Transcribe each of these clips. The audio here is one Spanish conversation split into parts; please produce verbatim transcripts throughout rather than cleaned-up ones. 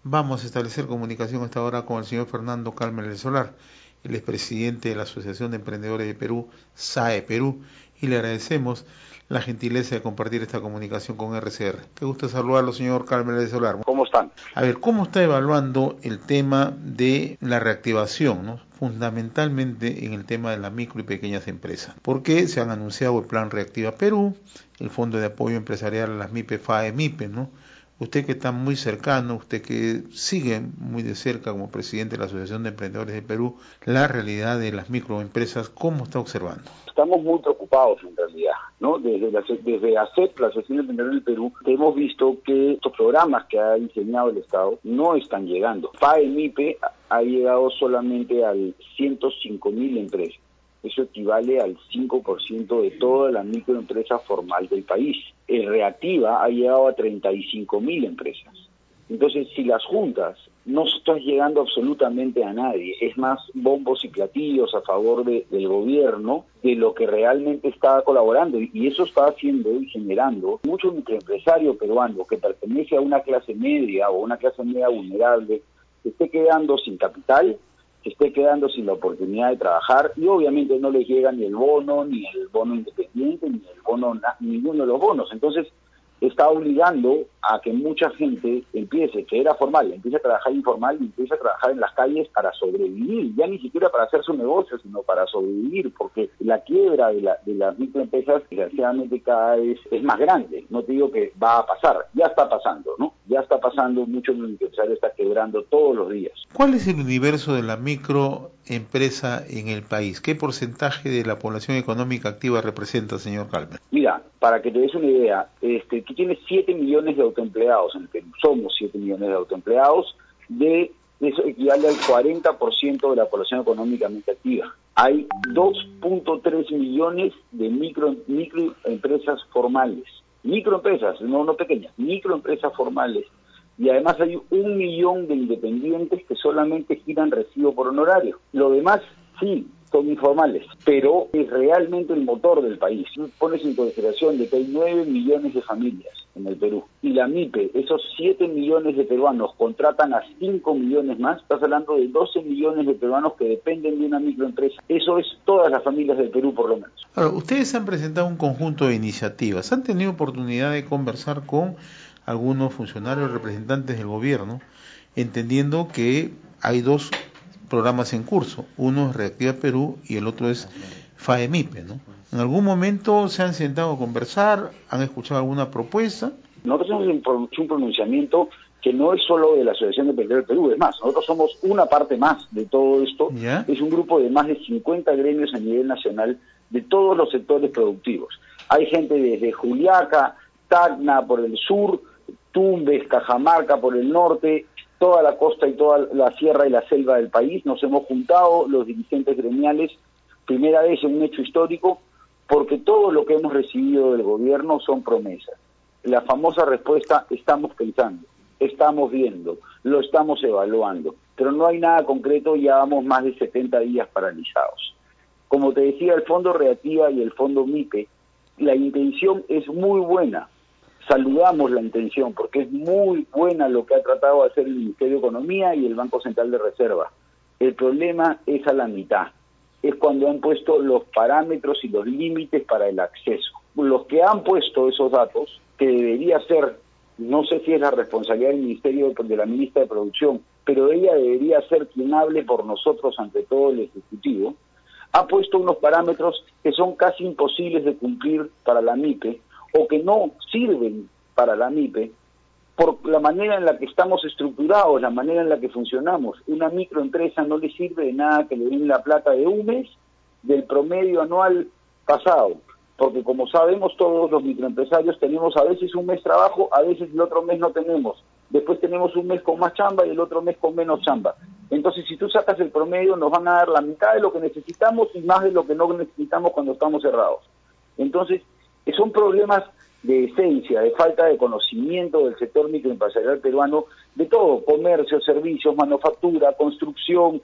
Vamos a establecer comunicación hasta ahora con el señor Fernando Calmer del Solar, el expresidente de la Asociación de Emprendedores de Perú, S A E Perú, y le agradecemos la gentileza de compartir esta comunicación con R C R. Qué gusto saludarlo, señor Calmer del Solar. ¿Cómo están? A ver, ¿cómo está evaluando el tema de la reactivación, ¿no? Fundamentalmente en el tema de las micro y pequeñas empresas? Porque se han anunciado el Plan Reactiva Perú, el Fondo de Apoyo Empresarial a las MIPE, F A E, MIPE, ¿no? Usted que está muy cercano, usted que sigue muy de cerca como presidente de la Asociación de Emprendedores de Perú, la realidad de las microempresas, ¿cómo está observando? Estamos muy preocupados en realidad, ¿no? Desde la, desde ACEP, la Asociación de Emprendedores del Perú, hemos visto que estos programas que ha diseñado el Estado no están llegando. F A E MIPE ha llegado solamente al ciento cinco mil empresas. Eso equivale al cinco por ciento de toda la microempresa formal del país. El Reactiva ha llegado a treinta y cinco mil empresas. Entonces, si las juntas, no estás llegando absolutamente a nadie. Es más bombos y platillos a favor de, del gobierno de lo que realmente está colaborando. Y eso está haciendo y generando mucho microempresario peruano que pertenece a una clase media o una clase media vulnerable, que esté quedando sin capital, se esté quedando sin la oportunidad de trabajar y obviamente no les llega ni el bono, ni el bono independiente, ni el bono, ninguno de los bonos. Entonces está obligando a que mucha gente empiece, que era formal, empiece a trabajar informal y empiece a trabajar en las calles para sobrevivir, ya ni siquiera para hacer su negocio, sino para sobrevivir, porque la quiebra de, la, de las microempresas desgraciadamente cada vez es más grande. No te digo que va a pasar, ya está pasando, ¿no? Ya está pasando, muchos microempresarios están quebrando todos los días. ¿Cuál es el universo de la microempresa en el país? ¿Qué porcentaje de la población económica activa representa, señor Calmer? Mira, para que te des una idea, este, tú tienes siete millones de autoempleados en el Perú, somos siete millones de autoempleados, de eso equivale al cuarenta por ciento de la población económicamente activa. Hay dos punto tres millones de micro, microempresas formales, microempresas, no, no pequeñas, microempresas formales, y además hay un millón de independientes que solamente giran recibo por honorario. Lo demás, sí, son informales, pero es realmente el motor del país. Si pones en consideración de que hay nueve millones de familias en el Perú, y la MIPE, esos siete millones de peruanos contratan a cinco millones más, estás hablando de doce millones de peruanos que dependen de una microempresa. Eso es todas las familias del Perú, por lo menos. Ahora, ustedes han presentado un conjunto de iniciativas. ¿Han tenido oportunidad de conversar con algunos funcionarios representantes del gobierno, entendiendo que hay dos programas en curso? Uno es Reactiva Perú y el otro es F A E MIPE, ¿no? ¿En algún momento se han sentado a conversar? ¿Han escuchado alguna propuesta? Nosotros hemos hecho un pronunciamiento que no es solo de la Asociación de Emprendedores del Perú, es más, nosotros somos una parte más de todo esto. ¿Ya? Es un grupo de más de cincuenta gremios a nivel nacional de todos los sectores productivos. Hay gente desde Juliaca, Tacna por el sur, Tumbes, Cajamarca por el norte, toda la costa y toda la sierra y la selva del país. Nos hemos juntado los dirigentes gremiales, primera vez en un hecho histórico, porque todo lo que hemos recibido del gobierno son promesas. La famosa respuesta, estamos pensando, estamos viendo, lo estamos evaluando, pero no hay nada concreto, llevamos más de setenta días paralizados. Como te decía, el Fondo Reactiva y el Fondo MIPE, la intención es muy buena. Saludamos la intención porque es muy buena lo que ha tratado de hacer el Ministerio de Economía y el Banco Central de Reserva. El problema es a la mitad, es cuando han puesto los parámetros y los límites para el acceso. Los que han puesto esos datos, que debería ser, no sé si es la responsabilidad del Ministerio de, de la Ministra de Producción, pero ella debería ser quien hable por nosotros ante todo el Ejecutivo, ha puesto unos parámetros que son casi imposibles de cumplir para la MIPE, o que no sirven para la MIPE, por la manera en la que estamos estructurados, la manera en la que funcionamos. Una microempresa no le sirve de nada que le den la plata de un mes del promedio anual pasado, porque como sabemos todos los microempresarios tenemos a veces un mes trabajo, a veces el otro mes no tenemos, después tenemos un mes con más chamba y el otro mes con menos chamba. Entonces, si tú sacas el promedio, nos van a dar la mitad de lo que necesitamos y más de lo que no necesitamos cuando estamos cerrados. Entonces, son problemas de esencia, de falta de conocimiento del sector microempresarial peruano, de todo, comercio, servicios, manufactura, construcción,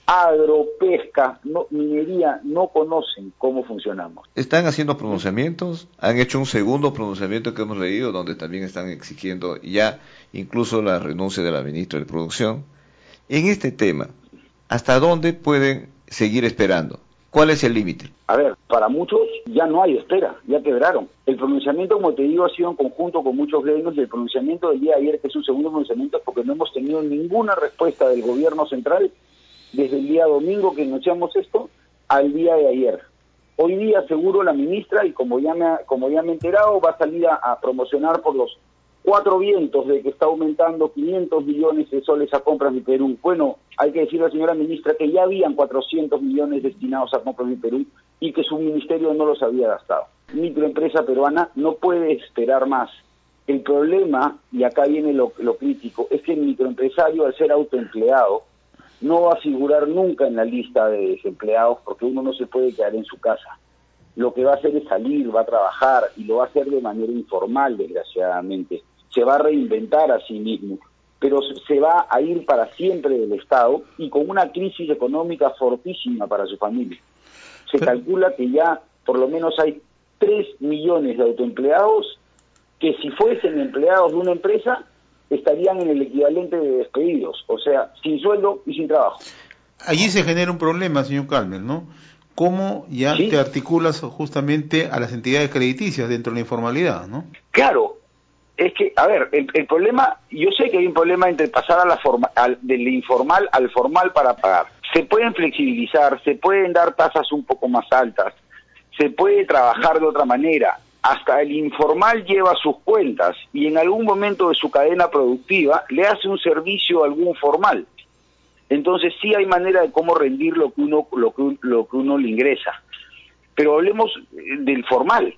agro, pesca, no, minería, no conocen cómo funcionamos. Están haciendo pronunciamientos, han hecho un segundo pronunciamiento que hemos leído, donde también están exigiendo ya incluso la renuncia de la ministra de Producción. En este tema, ¿hasta dónde pueden seguir esperando? ¿Cuál es el límite? A ver, para muchos ya no hay espera, ya quebraron. El pronunciamiento, como te digo, ha sido en conjunto con muchos gremios, y el pronunciamiento del día de ayer, que es un segundo pronunciamiento, porque no hemos tenido ninguna respuesta del gobierno central desde el día domingo que anunciamos esto al día de ayer. Hoy día seguro la ministra, y como ya me, ha, como ya me he enterado, va a salir a, a promocionar por los cuatro vientos de que está aumentando quinientos millones de soles a compras de Perú. Bueno, hay que decirle a la señora ministra que ya habían cuatrocientos millones destinados a compras de Perú y que su ministerio no los había gastado. Microempresa peruana no puede esperar más. El problema, y acá viene lo, lo crítico, es que el microempresario, al ser autoempleado, no va a figurar nunca en la lista de desempleados, porque uno no se puede quedar en su casa. Lo que va a hacer es salir, va a trabajar, y lo va a hacer de manera informal, desgraciadamente. Se va a reinventar a sí mismo, pero se va a ir para siempre del Estado, y con una crisis económica fortísima para su familia. Se calcula que ya por lo menos hay tres millones de autoempleados que, si fuesen empleados de una empresa, estarían en el equivalente de despedidos, o sea, sin sueldo y sin trabajo. Allí se genera un problema, señor Calmer, ¿no? ¿Cómo ya ¿Sí? te articulas justamente a las entidades crediticias dentro de la informalidad, ¿no? Claro, es que, a ver, el, el problema, yo sé que hay un problema entre pasar a la forma, al, del informal al formal para pagar. Se pueden flexibilizar, se pueden dar tasas un poco más altas, se puede trabajar de otra manera. Hasta el informal lleva sus cuentas y en algún momento de su cadena productiva le hace un servicio a algún formal. Entonces sí hay manera de cómo rendir lo que uno lo que, lo que uno le ingresa. Pero hablemos del formal.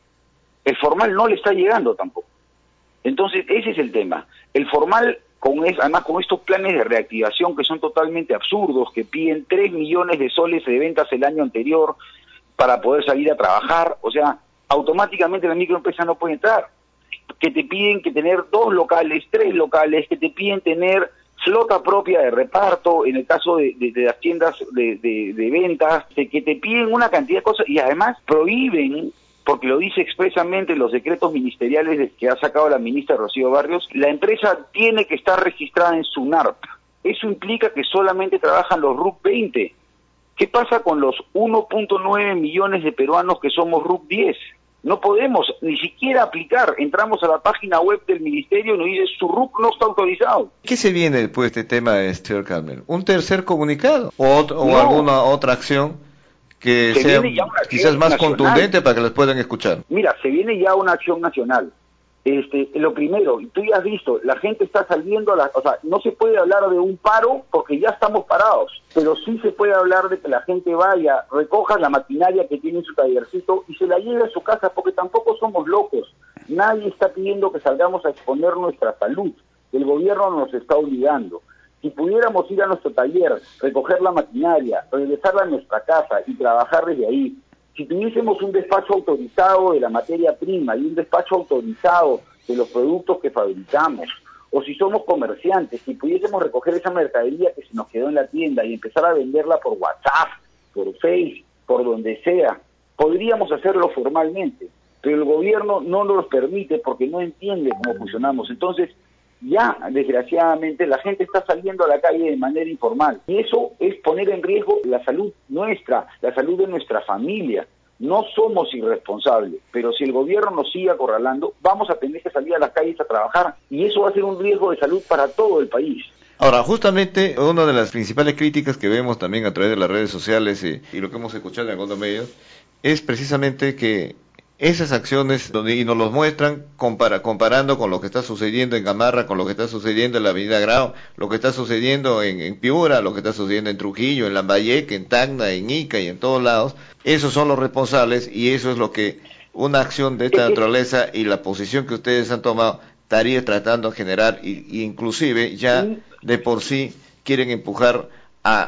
El formal no le está llegando tampoco. Entonces ese es el tema. El formal, con es, además con estos planes de reactivación que son totalmente absurdos, que piden tres millones de soles de ventas el año anterior para poder salir a trabajar, o sea, automáticamente la microempresa no puede entrar. Que te piden que tener dos locales, tres locales, que te piden tener flota propia de reparto, en el caso de, de, de las tiendas de, de, de ventas, de que te piden una cantidad de cosas, y además prohíben, porque lo dice expresamente en los decretos ministeriales que ha sacado la ministra Rocío Barrios, la empresa tiene que estar registrada en SUNARP. Eso implica que solamente trabajan los R U C veinte. ¿Qué pasa con los uno punto nueve millones de peruanos que somos R U C diez? No podemos ni siquiera aplicar. Entramos a la página web del ministerio y nos dice su R U C no está autorizado. ¿Qué se viene después de este tema, señor Calmer? ¿Un tercer comunicado? ¿O, ot- o no. alguna otra acción que se sea quizás más nacional. contundente para que les puedan escuchar? Mira, se viene ya una acción nacional. Este, lo primero, tú ya has visto, la gente está saliendo a la, o sea, no se puede hablar de un paro porque ya estamos parados, pero sí se puede hablar de que la gente vaya, recoja la maquinaria que tiene en su tallercito y se la lleve a su casa, porque tampoco somos locos. Nadie está pidiendo que salgamos a exponer nuestra salud. El gobierno nos está obligando. Si pudiéramos ir a nuestro taller, recoger la maquinaria, regresarla a nuestra casa y trabajar desde ahí, si tuviésemos un despacho autorizado de la materia prima y un despacho autorizado de los productos que fabricamos, o si somos comerciantes, si pudiésemos recoger esa mercadería que se nos quedó en la tienda y empezar a venderla por WhatsApp, por Facebook, por donde sea, podríamos hacerlo formalmente, pero el gobierno no nos permite porque no entiende cómo funcionamos. Entonces, ya, desgraciadamente, la gente está saliendo a la calle de manera informal. Y eso es poner en riesgo la salud nuestra, la salud de nuestra familia. No somos irresponsables, pero si el gobierno nos sigue acorralando, vamos a tener que salir a las calles a trabajar. Y eso va a ser un riesgo de salud para todo el país. Ahora, justamente, una de las principales críticas que vemos también a través de las redes sociales y, y lo que hemos escuchado en algunos medios, es precisamente que esas acciones, donde, y nos los muestran compara, comparando con lo que está sucediendo en Gamarra, con lo que está sucediendo en la Avenida Grau, lo que está sucediendo en, en Piura, lo que está sucediendo en Trujillo, en Lambayeque, en Tacna, en Ica y en todos lados. Esos son los responsables y eso es lo que una acción de esta naturaleza y la posición que ustedes han tomado estaría tratando de generar, y, y inclusive ya de por sí quieren empujar a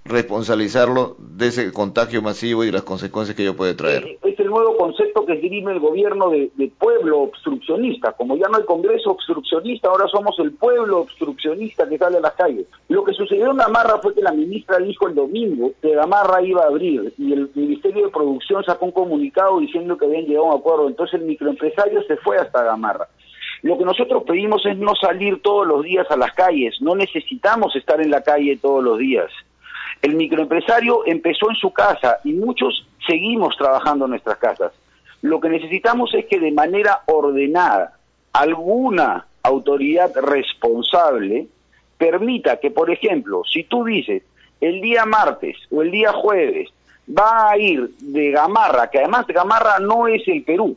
responsabilizarlo de ese contagio masivo y las consecuencias que ello puede traer. Es el nuevo concepto que esgrime el gobierno de, de pueblo obstruccionista. Como ya no hay Congreso obstruccionista, ahora somos el pueblo obstruccionista que sale a las calles. Lo que sucedió en Gamarra fue que la ministra dijo el domingo que Gamarra iba a abrir y el Ministerio de Producción sacó un comunicado diciendo que habían llegado a un acuerdo. Entonces el microempresario se fue hasta Gamarra. Lo que nosotros pedimos es no salir todos los días a las calles. No necesitamos estar en la calle todos los días. El microempresario empezó en su casa y muchos seguimos trabajando en nuestras casas. Lo que necesitamos es que de manera ordenada alguna autoridad responsable permita que, por ejemplo, si tú dices el día martes o el día jueves va a ir de Gamarra, que además Gamarra no es el Perú,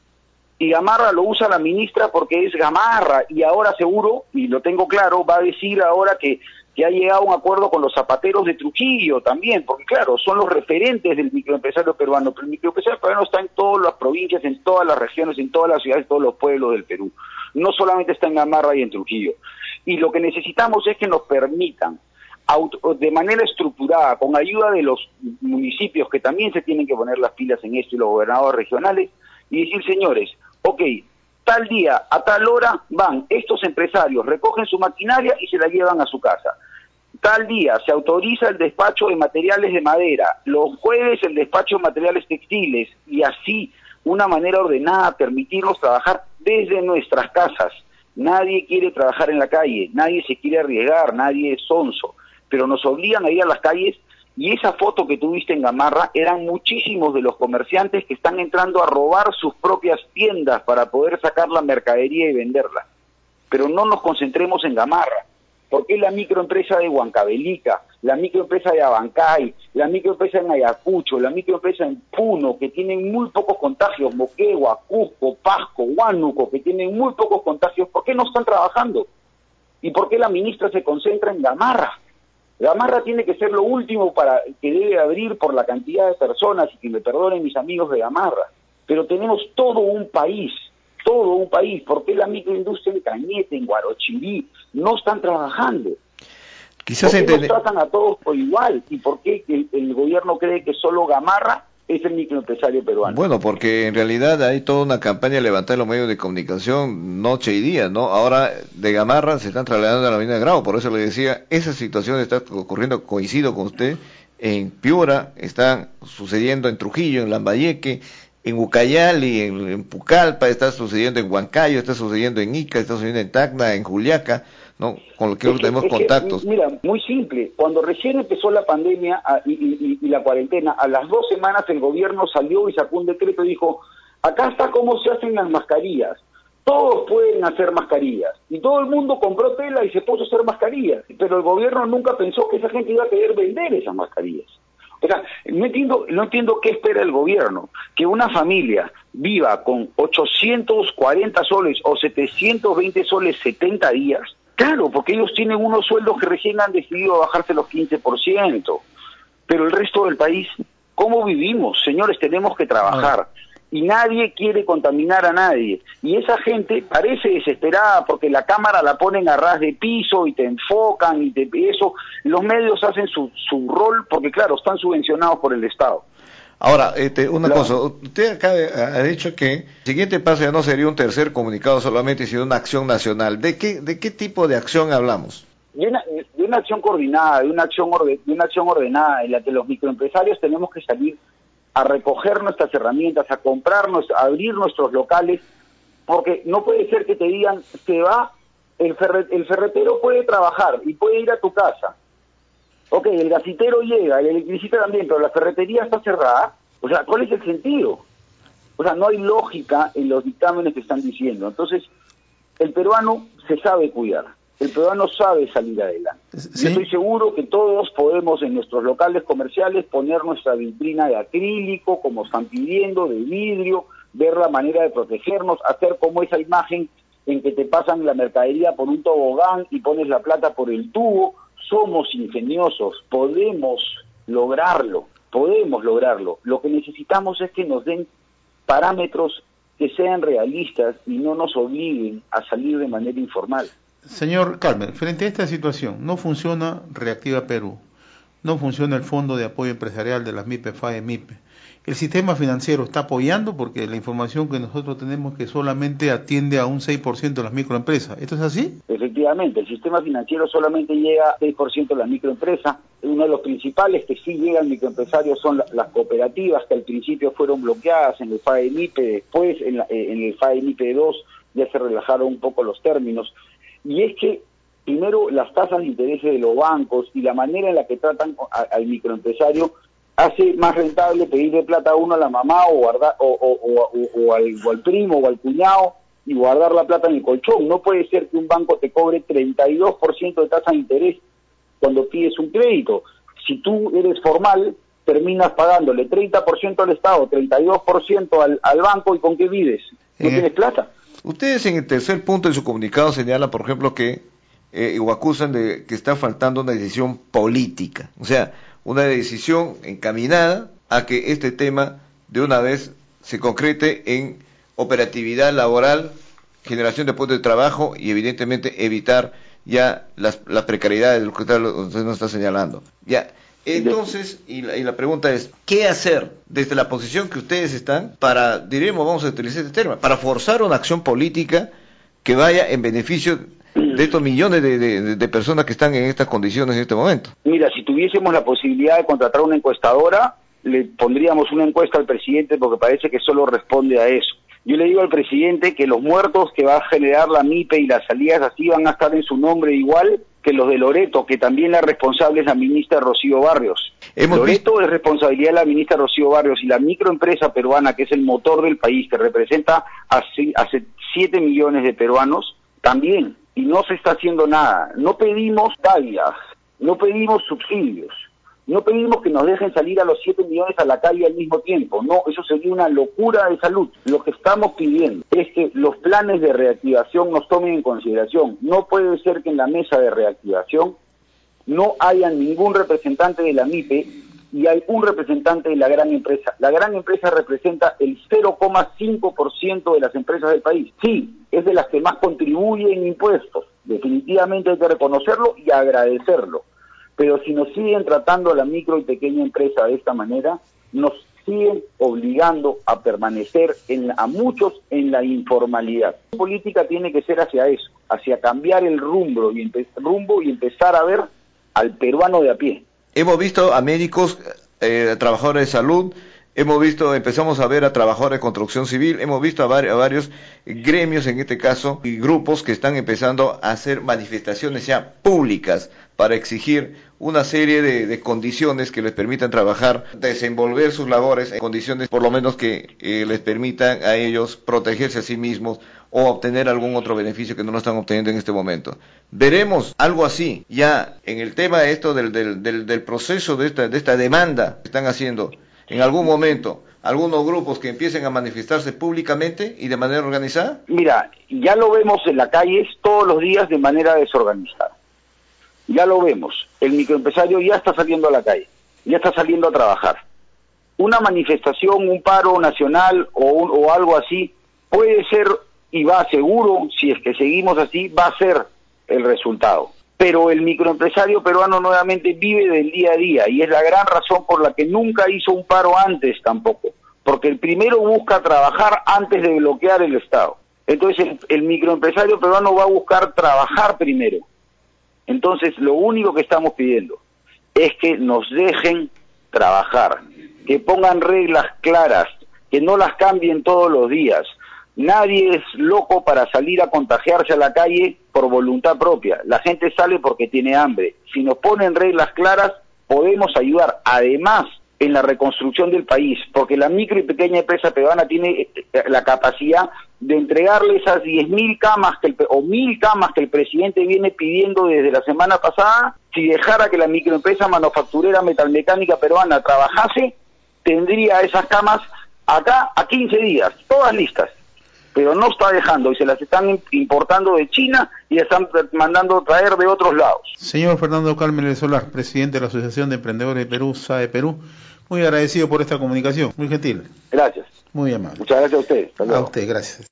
y Gamarra lo usa la ministra porque es Gamarra, y ahora seguro, y lo tengo claro, va a decir ahora que que ha llegado a un acuerdo con los zapateros de Trujillo también, porque claro, son los referentes del microempresario peruano, pero el microempresario peruano está en todas las provincias, en todas las regiones, en todas las ciudades, en todos los pueblos del Perú. No solamente está en Gamarra y en Trujillo. Y lo que necesitamos es que nos permitan, auto, de manera estructurada, con ayuda de los municipios que también se tienen que poner las pilas en esto y los gobernadores regionales, y decir, señores, ok, tal día, a tal hora, van estos empresarios, recogen su maquinaria y se la llevan a su casa. Tal día se autoriza el despacho de materiales de madera, los jueves el despacho de materiales textiles, y así, una manera ordenada, permitirnos trabajar desde nuestras casas. Nadie quiere trabajar en la calle, nadie se quiere arriesgar, nadie es sonso, pero nos obligan a ir a las calles, y esa foto que tuviste en Gamarra eran muchísimos de los comerciantes que están entrando a robar sus propias tiendas para poder sacar la mercadería y venderla. Pero no nos concentremos en Gamarra. ¿Por qué la microempresa de Huancavelica, la microempresa de Abancay, la microempresa en Ayacucho, la microempresa en Puno, que tienen muy pocos contagios, Moquegua, Cusco, Pasco, Huánuco, que tienen muy pocos contagios, ¿por qué no están trabajando? ¿Y por qué la ministra se concentra en Gamarra? Gamarra tiene que ser lo último para que debe abrir por la cantidad de personas, y que me perdonen mis amigos de Gamarra, pero tenemos todo un país, todo un país. ¿Por qué la microindustria en Cañete, en Guarochirí, no están trabajando? Quizás ¿Por qué entende... nos tratan a todos por igual? ¿Y por qué el, el gobierno cree que solo Gamarra es el microempresario peruano? Bueno, porque en realidad hay toda una campaña de levantar los medios de comunicación noche y día, ¿no? Ahora de Gamarra se están trasladando a la Avenida Grau, por eso le decía, esa situación está ocurriendo, coincido con usted, en Piura, está sucediendo en Trujillo, en Lambayeque, en Ucayali, en, en Pucallpa, está sucediendo en Huancayo, está sucediendo en Ica, está sucediendo en Tacna, en Juliaca, ¿no? Con lo que es tenemos que, contactos. Que, mira, muy simple, cuando recién empezó la pandemia a, y, y, y la cuarentena, a las dos semanas el gobierno salió y sacó un decreto y dijo, acá está cómo se hacen las mascarillas, todos pueden hacer mascarillas, y todo el mundo compró tela y se puso a hacer mascarillas, pero el gobierno nunca pensó que esa gente iba a querer vender esas mascarillas. O sea, no entiendo, no entiendo qué espera el gobierno, que una familia viva con ochocientos cuarenta soles o setecientos veinte soles setenta días. Claro, porque ellos tienen unos sueldos que recién han decidido bajarse los quince por ciento, pero el resto del país, ¿cómo vivimos? Señores, tenemos que trabajar, y nadie quiere contaminar a nadie, y esa gente parece desesperada porque la cámara la ponen a ras de piso y te enfocan, y te, eso, los medios hacen su, su rol porque claro, están subvencionados por el Estado. Ahora, este, una claro. cosa, usted acá ha dicho que el siguiente paso ya no sería un tercer comunicado solamente, sino una acción nacional. ¿De qué, de qué tipo de acción hablamos? De una, de una acción coordinada, de una acción, orde, de una acción ordenada, en la que los microempresarios tenemos que salir a recoger nuestras herramientas, a comprarnos, a abrir nuestros locales, porque no puede ser que te digan que va, el, ferre, el ferretero puede trabajar y puede ir a tu casa. Ok, el gasitero llega, el electricista también, pero la ferretería está cerrada. O sea, ¿cuál es el sentido? O sea, no hay lógica en los dictámenes que están diciendo. Entonces, el peruano se sabe cuidar, el peruano sabe salir adelante. ¿Sí? Yo estoy seguro que todos podemos en nuestros locales comerciales poner nuestra vitrina de acrílico, como están pidiendo, de vidrio, ver la manera de protegernos, hacer como esa imagen en que te pasan la mercadería por un tobogán y pones la plata por el tubo. Somos ingeniosos, podemos lograrlo, podemos lograrlo. Lo que necesitamos es que nos den parámetros que sean realistas y no nos obliguen a salir de manera informal. Señor Carmen, frente a esta situación, no funciona Reactiva Perú, no funciona el Fondo de Apoyo Empresarial de las MIPE, FAE, MIPE. El sistema financiero está apoyando porque la información que nosotros tenemos es que solamente atiende a un seis por ciento de las microempresas. ¿Esto es así? Efectivamente, el sistema financiero solamente llega a seis por ciento de las microempresas. Uno de los principales que sí llegan microempresarios son la, las cooperativas, que al principio fueron bloqueadas en el FAE MIPE, después en, la, en el FAE MIPE dos ya se relajaron un poco los términos. Y es que primero las tasas de interés de los bancos y la manera en la que tratan a, al microempresario hace más rentable pedirle plata a uno a la mamá o guardar o, o, o, o, al, o al primo o al cuñado y guardar la plata en el colchón. No puede ser que un banco te cobre treinta y dos por ciento de tasa de interés cuando pides un crédito. Si tú eres formal, terminas pagándole treinta por ciento al Estado, treinta y dos por ciento al, al banco, ¿y con qué vives? No eh, tienes plata. Ustedes en el tercer punto de su comunicado señalan, por ejemplo, que eh, o acusan de que está faltando una decisión política. O sea, una decisión encaminada a que este tema de una vez se concrete en operatividad laboral, generación de puestos de trabajo y evidentemente evitar ya las, las precariedades de lo que usted, usted nos está señalando. Ya, entonces, y la, y la pregunta es, ¿qué hacer desde la posición que ustedes están para, diremos, vamos a utilizar este término, para forzar una acción política que vaya en beneficio de estos millones de, de, de personas que están en estas condiciones en este momento? Mira, si tuviésemos la posibilidad de contratar una encuestadora, le pondríamos una encuesta al presidente porque parece que solo responde a eso. Yo le digo al presidente que los muertos que va a generar la MIPE y las salidas así van a estar en su nombre igual que los de Loreto, que también la responsable es la ministra Rocío Barrios. Hemos Loreto visto... es responsabilidad de la ministra Rocío Barrios, y la microempresa peruana, que es el motor del país, que representa a siete millones de peruanos, también. Y no se está haciendo nada. No pedimos tallas, no pedimos subsidios, no pedimos que nos dejen salir a los siete millones a la calle al mismo tiempo. No, eso sería una locura de salud. Lo que estamos pidiendo es que los planes de reactivación nos tomen en consideración. No puede ser que en la mesa de reactivación no haya ningún representante de la MIPE y hay un representante de la gran empresa. La gran empresa representa el cero coma cinco por ciento de las empresas del país. Sí, es de las que más contribuyen en impuestos. Definitivamente hay que reconocerlo y agradecerlo. Pero si nos siguen tratando a la micro y pequeña empresa de esta manera, nos siguen obligando a permanecer en, a muchos en la informalidad. La política tiene que ser hacia eso, hacia cambiar el rumbo y, empe- rumbo y empezar a ver al peruano de a pie. Hemos visto a médicos, eh, a trabajadores de salud, hemos visto, empezamos a ver a trabajadores de construcción civil, hemos visto a, var- a varios gremios en este caso y grupos que están empezando a hacer manifestaciones ya públicas para exigir una serie de, de condiciones que les permitan trabajar, desenvolver sus labores en condiciones por lo menos que eh, les permitan a ellos protegerse a sí mismos o obtener algún otro beneficio que no lo están obteniendo en este momento. Veremos algo así ya en el tema de esto del, del, del, del proceso de esta, de esta demanda que están haciendo en algún momento algunos grupos que empiecen a manifestarse públicamente y de manera organizada. Mira, ya lo vemos en la calle todos los días de manera desorganizada. Ya lo vemos, el microempresario ya está saliendo a la calle, ya está saliendo a trabajar. Una manifestación, un paro nacional o, un, o algo así puede ser, y va seguro, si es que seguimos así, va a ser el resultado. Pero el microempresario peruano nuevamente vive del día a día y es la gran razón por la que nunca hizo un paro antes tampoco, porque el primero busca trabajar antes de bloquear el Estado. Entonces el, el microempresario peruano va a buscar trabajar primero. Entonces, lo único que estamos pidiendo es que nos dejen trabajar, que pongan reglas claras, que no las cambien todos los días. Nadie es loco para salir a contagiarse a la calle por voluntad propia. La gente sale porque tiene hambre. Si nos ponen reglas claras, podemos ayudar. Además, en la reconstrucción del país, porque la micro y pequeña empresa peruana tiene la capacidad de entregarle esas diez mil camas que el, o mil camas que el presidente viene pidiendo desde la semana pasada. Si dejara que la microempresa manufacturera metalmecánica peruana trabajase, tendría esas camas acá a quince días, todas listas, pero no está dejando y se las están importando de China y están mandando traer de otros lados. Señor Fernando Carmen Solar, presidente de la Asociación de Emprendedores de Perú, S A E Perú, muy agradecido por esta comunicación, muy gentil. Gracias. Muy amable. Muchas gracias a usted. A usted, gracias.